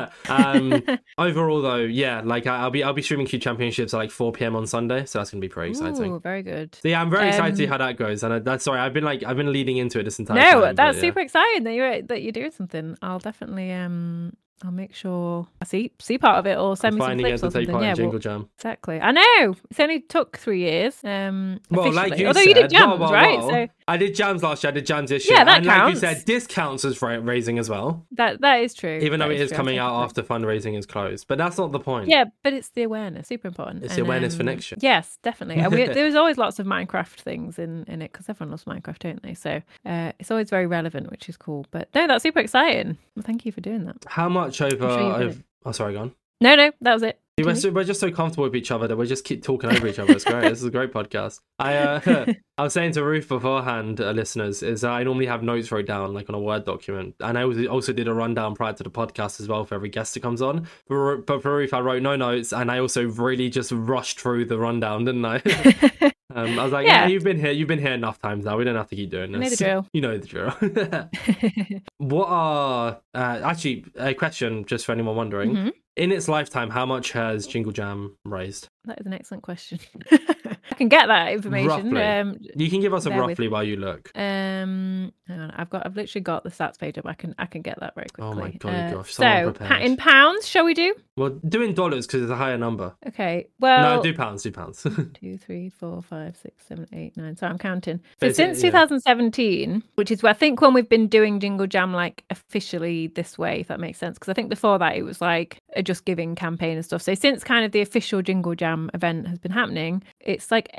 the point. Overall, though, like I'll be streaming Cube Championships at like 4 p.m. on Sunday, so that's going to be pretty exciting. Ooh, very good. So yeah, I'm very excited to see how that goes, and I've been leading into it this entire time. No, that's super exciting that you're doing something. I'll definitely I'll make sure I see part of it or send me some clips or something. Yeah, Jingle Jam. Exactly. I know. It's only took 3 years. Well, like you although said, you did jams, right? So I did jams last year. I did jams this year. Yeah, that and counts. Like you said, this counts as raising as well. That is true. Even though it is coming out after fundraising is closed, but that's not the point. Yeah, but it's the awareness. Super important. It's the awareness for next year. Yes, definitely. And there's always lots of Minecraft things in it because everyone loves Minecraft, don't they? So it's always very relevant, which is cool. But no, that's super exciting. Well, thank you for doing that. How much over? Oh, sorry, go on. No, that was it. We're just so comfortable with each other that we just keep talking over each other. It's great. This is a great podcast. I was saying to Ruth beforehand, listeners, is I normally have notes wrote down like on a Word document, and I also did a rundown prior to the podcast as well for every guest that comes on. But for Ruth, I wrote no notes, and I also really just rushed through the rundown, didn't I? I was like, yeah, you've been here enough times now. We don't have to keep doing this. I know the drill. You know the drill. What are actually a question just for anyone wondering? Mm-hmm. In its lifetime, how much has Jingle Jam raised? That is an excellent question. I can get that information. Roughly. You can give us a roughly while you look. Hang on, I've literally got the stats page up. I can get that very quickly. Oh my gosh! So in pounds, shall we do? Well, do in dollars because it's a higher number. Okay. Well, no, do pounds. 2, 3, 4, 5, 6, 7, 8, 9. So I'm counting. So since 2017, which is I think when we've been doing Jingle Jam like officially this way, if that makes sense. Because I think before that it was like a Just Giving campaign and stuff. So since kind of the official Jingle Jam event has been happening, it's like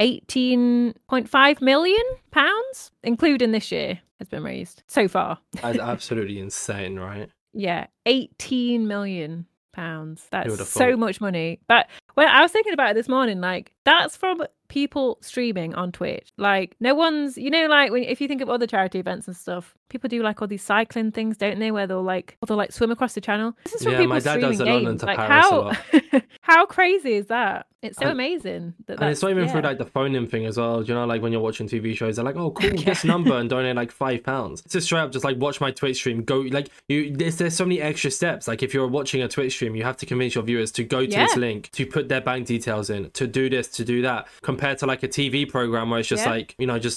£18.5 million, including this year, has been raised so far. That's absolutely insane, right? Yeah, £18 million. That's so much money. But when I was thinking about it this morning, like that's from people streaming on Twitch. Like no one's, like if you think of other charity events and stuff, people do like all these cycling things, don't they? Where they'll swim across the channel. This is from people my dad streaming does it games. London to like Paris a lot. How crazy is that? It's so amazing. And it's not even through like the phone-in thing as well. Like when you're watching TV shows, they're like, oh, call this number and donate like £5. It's just straight up just like watch my Twitch stream. Go like there's so many extra steps. Like if you're watching a Twitch stream, you have to convince your viewers to go to this link, to put their bank details in, to do this, to do that. Compared to like a TV program where it's just like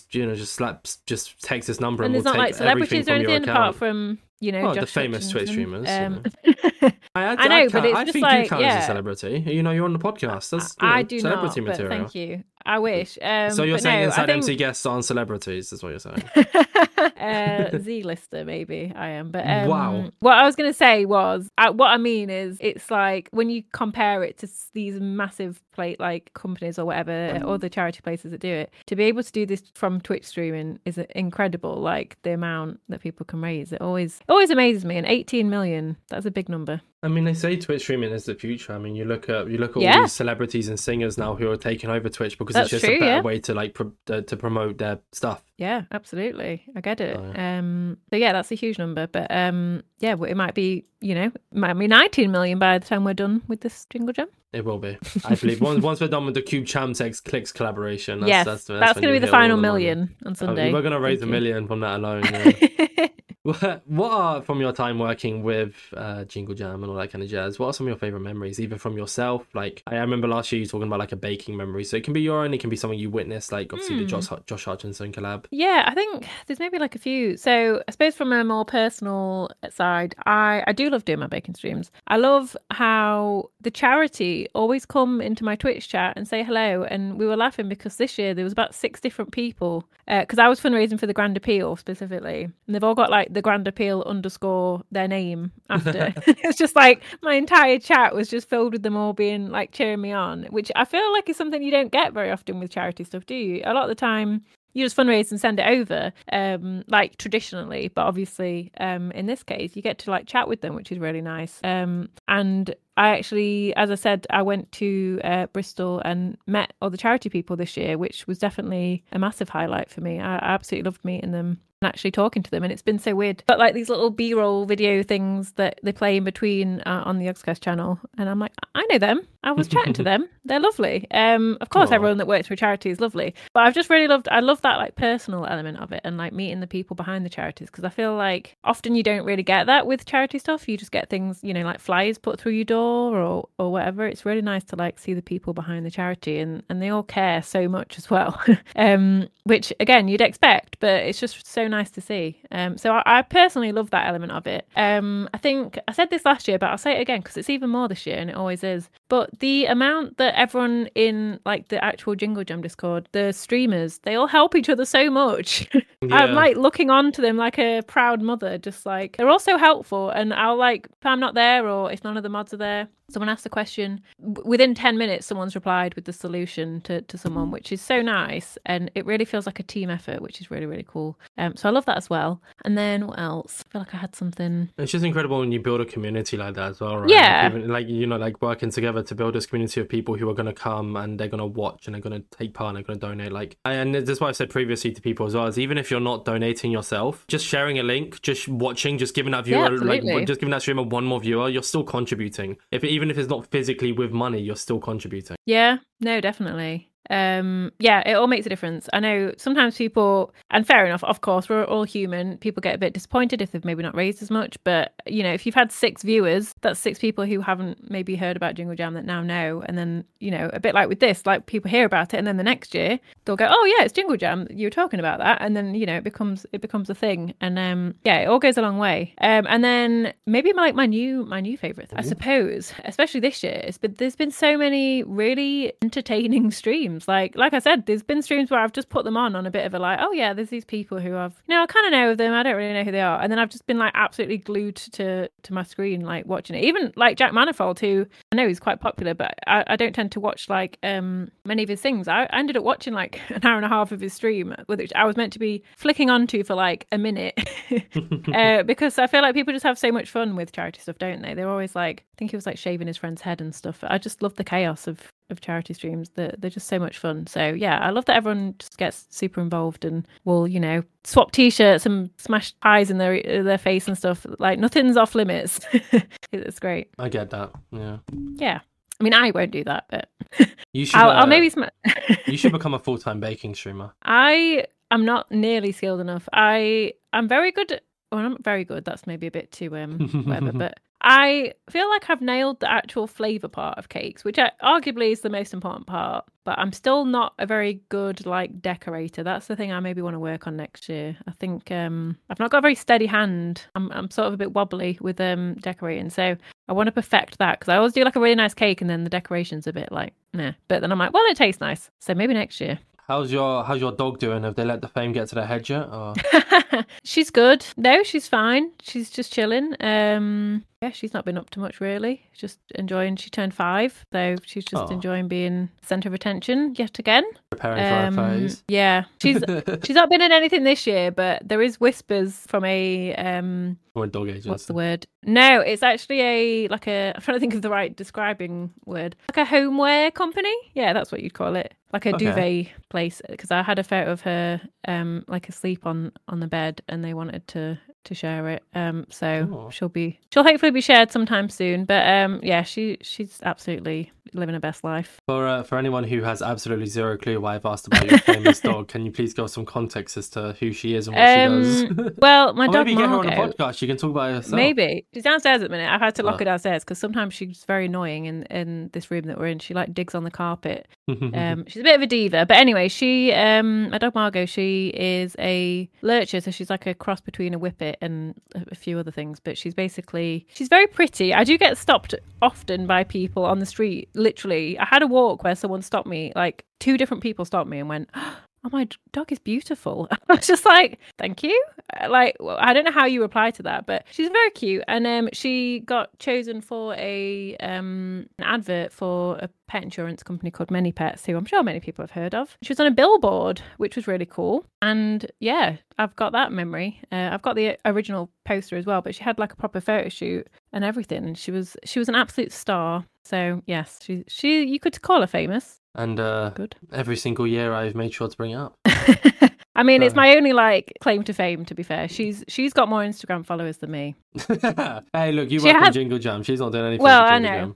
just text this number and we'll take like celebrities or anything apart from the famous Twitch streamers. I know, but it's I just think like you count as a celebrity. You're on the podcast. That's I do celebrity not, material. But thank you. I wish. So you're saying inside MC guests aren't celebrities, is what you're saying? Z-lister, maybe I am. But wow. What I was going to say was, what I mean is, it's like when you compare it to these massive like companies or whatever, or the charity places that do it, to be able to do this from Twitch streaming is incredible. Like the amount that people can raise, it always amazes me. And 18 million, that's a big number. I mean, they say Twitch streaming is the future. I mean, you look at all these celebrities and singers now who are taking over Twitch because it's just a better way to like to promote their stuff. Yeah, absolutely. I get it. So yeah, that's a huge number. But it might be, might be 19 million by the time we're done with this Jingle Jam. It will be, I believe. Once we're done with the Cube Chamtex Clicks collaboration, that's going to be the final million on Sunday. We're going to raise $1 million from that alone. Yeah. What are, from your time working with Jingle Jam and all that kind of jazz, what are some of your favourite memories, even from yourself? Like, I remember last year you talking about like a baking memory. So it can be your own, it can be something you witnessed, like obviously the Josh Hutchinson collab. Yeah, I think there's maybe like a few. So I suppose from a more personal side, I do love doing my baking streams. I love how the charity always come into my Twitch chat and say hello. And we were laughing because this year there was about 6 different people, because I was fundraising for the Grand Appeal specifically. And they've all got like the Grand Appeal _ their name after. It's just like my entire chat was just filled with them all being like cheering me on, which I feel like is something you don't get very often with charity stuff, do you? A lot of the time you just fundraise and send it over, like traditionally, but obviously in this case you get to like chat with them, which is really nice. And I actually, as I said, I went to Bristol and met all the charity people this year, which was definitely a massive highlight for me. I absolutely loved meeting them and actually talking to them, and it's been so weird. But like these little B-roll video things that they play in between on the Yogscast channel, and I'm like, I know them. I was chatting to them. They're lovely. Of course, everyone that works for a charity is lovely, but I've just really I love that like personal element of it and like meeting the people behind the charities, because I feel like often you don't really get that with charity stuff. You just get things, like flyers put through your door or whatever. It's really nice to like see the people behind the charity, and they all care so much as well. Which again you'd expect, but it's just so nice to see. So I personally love that element of it. I think I said this last year, but I'll say it again because it's even more this year, and it always is. But the amount that everyone in like the actual Jingle Jam Discord, the streamers, they all help each other so much. Yeah. I'm like looking on to them like a proud mother, just like they're all so helpful. And I'll like, if I'm not there or if none of the mods are there, someone asks a question, within 10 minutes someone's replied with the solution to someone, which is so nice, and it really feels like a team effort, which is really, really cool. So I love that as well. And then what else? I feel like I had something. It's just incredible when you build a community like that as well, right? Yeah. Like, even, like working together to build this community of people who are going to come and they're going to watch and they're going to take part and they're going to donate. Like, and that's what I've said previously to people as well, is even if you're not donating yourself, just sharing a link, just watching, just giving that viewer, just giving that streamer one more viewer, you're still contributing. Even if it's not physically with money, you're still contributing. Yeah, no, definitely. yeah, it all makes a difference. I know sometimes people, and fair enough, of course, we're all human. People get a bit disappointed if they've maybe not raised as much. But, you know, if you've had 6 viewers, that's 6 people who haven't maybe heard about Jingle Jam that now know. And then, you know, a bit like with this, like people hear about it and then the next year they'll go, oh yeah, it's Jingle Jam. You were talking about that. And then, you know, it becomes a thing. And yeah, it all goes a long way. And then maybe my new favorite, I suppose, especially this year, there's been so many really entertaining streams. Like I said, there's been streams where I've just put them on a bit of a like, oh yeah, there's these people who I've, you know, I kind of know of them. I don't really know who they are. And then I've just been like absolutely glued to my screen, like watching it. Even like Jack Manifold, who I know he's quite popular, but I don't tend to watch like many of his things. I ended up watching like an hour and a half of his stream, which I was meant to be flicking onto for like a minute because I feel like people just have so much fun with charity stuff, don't they? They're always like, I think he was like shaving his friend's head and stuff. I just love the chaos of charity streams. They're just so much fun. So yeah, I love that everyone just gets super involved and will, you know, swap t-shirts and smash pies in their face and stuff. Like nothing's off limits. It's great. I get that. Yeah. I mean, I won't do that, but you should. I'll maybe. You should become a full-time baking streamer. I am not nearly skilled enough. I'm very good. Well, I'm not very good. That's maybe a bit too whatever, but I feel like I've nailed the actual flavour part of cakes, which arguably is the most important part, but I'm still not a very good like decorator. That's the thing I maybe want to work on next year. I think I've not got a very steady hand. I'm sort of a bit wobbly with decorating, so I want to perfect that because I always do like a really nice cake and then the decoration's a bit like nah. But then I'm like, well, it tastes nice, so maybe next year. How's your dog doing? Have they let the fame get to their head yet? Or... She's good. No, she's fine. She's just chilling. Yeah, she's not been up to much really. Just enjoying. She turned 5, so she's just enjoying being centre of attention yet again. Preparing for her phase. Yeah, she's not been in anything this year, but there is whispers from a Or a dog agency. What's the word? No, it's actually I'm trying to think of the right describing word. Like a homeware company. Yeah, that's what you'd call it. Like a duvet place, because I had a photo of her like asleep on the bed and they wanted to share it. So she'll hopefully be shared sometime soon. But yeah, she's absolutely living her best life. For anyone who has absolutely zero clue why I've asked about your famous dog, can you please give us some context as to who she is and what she does? Well, my dog maybe Margot, get her on a podcast. She can talk about it herself. Maybe. She's downstairs at the minute. I've had to lock her downstairs because sometimes she's very annoying in this room that we're in. She like digs on the carpet. She's a bit of a diva, but anyway, my dog Margot, she is a lurcher, so she's like a cross between a whippet and a few other things, but she's very pretty. I do get stopped often by people on the street. Literally, I had a walk where someone stopped me, like 2 different people stopped me and went, oh, my dog is beautiful. I was just like, thank you. Like, I don't know how you reply to that, but she's very cute. And she got chosen for an advert for a pet insurance company called Many Pets, who I'm sure many people have heard of. She was on a billboard, which was really cool. And yeah, I've got that memory. I've got the original poster as well, but she had like a proper photo shoot and everything. And she was an absolute star. So yes, she you could call her famous. And good. Every single year I've made sure to bring it up. I mean, it's my only like claim to fame, to be fair. She's got more Instagram followers than me. Hey, look, you work on Jingle Jam. She's not doing anything. Well, I know.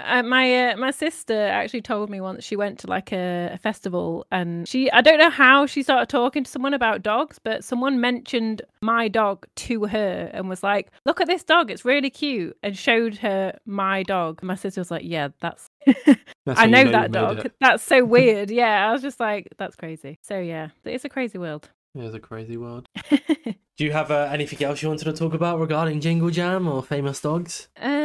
My sister actually told me once she went to like a festival and I don't know how she started talking to someone about dogs, but someone mentioned my dog to her and was like, look at this dog, it's really cute, and showed her my dog. My sister was like, yeah, that's I know that dog. That's so weird. Yeah, I was just like, that's crazy. So yeah, it's a crazy world. It is a crazy world. Do you have anything else you wanted to talk about regarding Jingle Jam or famous dogs?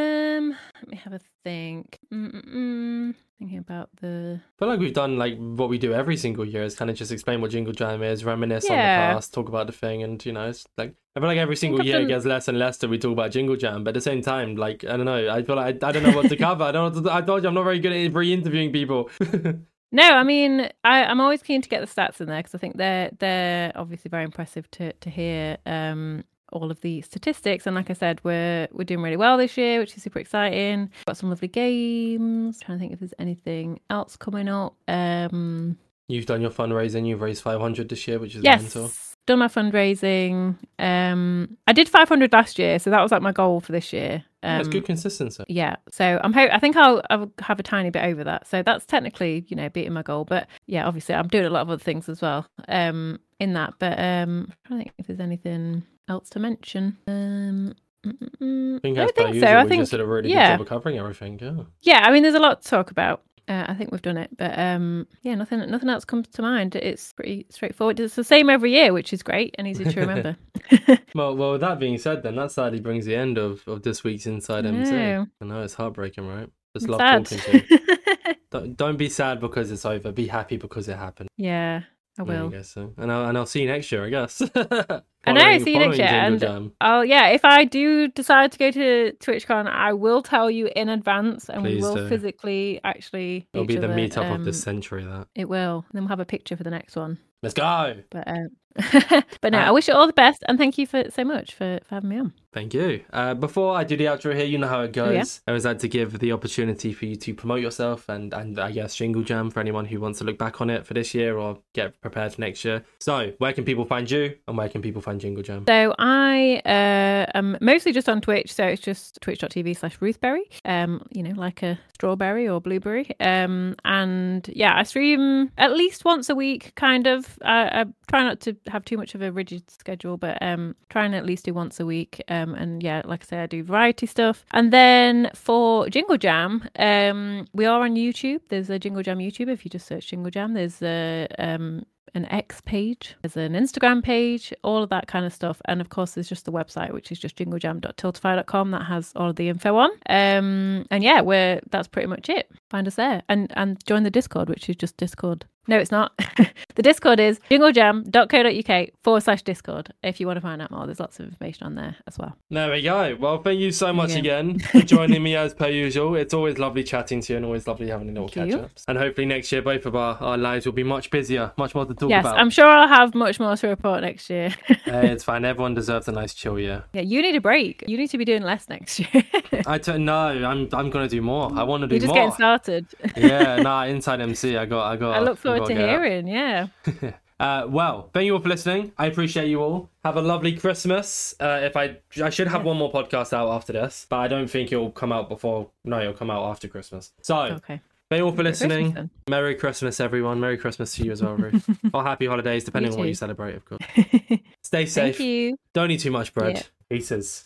Let me have a think. Thinking about I feel like we've done like what we do every single year is kind of just explain what Jingle Jam is, reminisce on the past, talk about the thing, and it's like I feel like every single year it gets less and less that we talk about Jingle Jam, but at the same time, like I don't know, I feel like I don't know what to cover. I told you I'm not very good at re-interviewing people. No, I mean, I'm always keen to get the stats in there because I think they're obviously very impressive to hear all of the statistics. And like I said, we're doing really well this year, which is super exciting. Got some lovely games. Trying to think if there's anything else coming up. You've done your fundraising. You've raised 500 this year, which is mental. Done my fundraising. I did 500 last year, so that was like my goal for this year. It's good consistency. Yeah, so I think I'll have a tiny bit over that. So that's technically, beating my goal. But yeah, obviously I'm doing a lot of other things as well in that. But I'm trying to think if there's anything else to mention. I think as I per think usual, so. I we think just did a really good job of covering everything. Yeah, I mean, there's a lot to talk about. I think we've done it, but yeah, nothing else comes to mind. It's pretty straightforward. It's the same every year, which is great and easy to remember. Well, with that being said, then that sadly brings the end of this week's Inside MC. I know it's heartbreaking, right? Just love talking to you. Don't be sad because it's over. Be happy because it happened. Yeah, I will. I guess so. And I'll see you next year, I guess. I know, see you next year. And if I do decide to go to TwitchCon, I will tell you in advance, and we will physically actually. It'll be the meetup of this century. That it will. And then we'll have a picture for the next one. Let's go. But no, I wish you all the best, and thank you so much for having me on. Thank you. Before I do the outro here, you know how it goes. Yeah. I always like to give the opportunity for you to promote yourself and I guess Jingle Jam for anyone who wants to look back on it for this year or get prepared for next year. So where can people find you and where can people find Jingle Jam? So I am mostly just on Twitch, so it's just twitch.tv/Ruthberry, like a strawberry or blueberry. And yeah, I stream at least once a week, kind of. I try not to have too much of a rigid schedule, but trying to at least do once a week. And yeah, like I say, I do variety stuff. And then for Jingle Jam, we are on YouTube. There's a Jingle Jam YouTube. If you just search Jingle Jam, there's an X page, there's an Instagram page, all of that kind of stuff. And of course, there's just the website, which is just jinglejam.tiltify.com. That has all of the info on. And yeah, that's pretty much it. Find us there and join the Discord, which is just Discord. No, it's not. The Discord is jinglejam.co.uk/Discord. If you want to find out more, there's lots of information on there as well. There we go. Well, thank you so much again for joining me as per usual. It's always lovely chatting to you and always lovely having a little catch-ups. And hopefully next year, both of our lives will be much busier, much more to talk about. Yes, I'm sure I'll have much more to report next year. It's fine. Everyone deserves a nice chill year. Yeah, you need a break. You need to be doing less next year. No, I'm going to do more. I want to do more. You're just getting started. Yeah, Inside MC. I look forward to hearing. Yeah. Well, thank you all for listening. I appreciate you all. Have a lovely Christmas. I should have one more podcast out after this, but I don't think it'll come out before. No, it'll come out after Christmas. So, okay. Thank you all for listening. Merry Christmas, everyone. Merry Christmas to you as well, Ruth. Or happy holidays, depending on what you celebrate, of course. Stay safe. Thank you. Don't eat too much bread. Pieces.